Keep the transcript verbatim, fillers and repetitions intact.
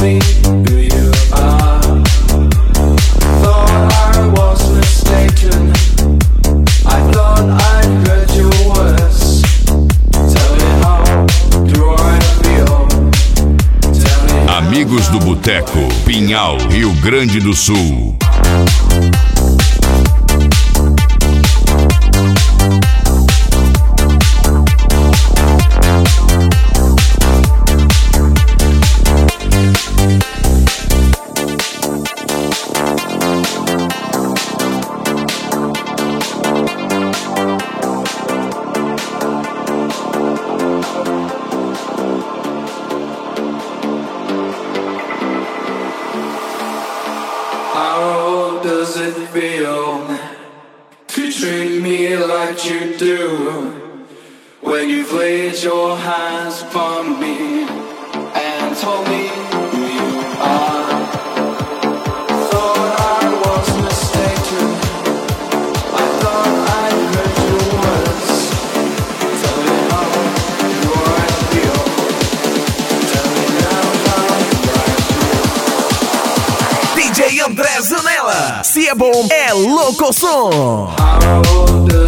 me who you are. Thought I was mistaken. I thought I'd heard your words. Tell me how do I feel? Tell me how. Amigos do Boteco, Pinhal, Rio Grande do Sul. How does it feel to treat me like you do? When you've laid your hands upon me and told me who you are. Thought I was mistaken. I thought I heard your words. Tell me how do I feel? Tell me now how do I feel? D J André Zanella, se é bom, é louco som. How does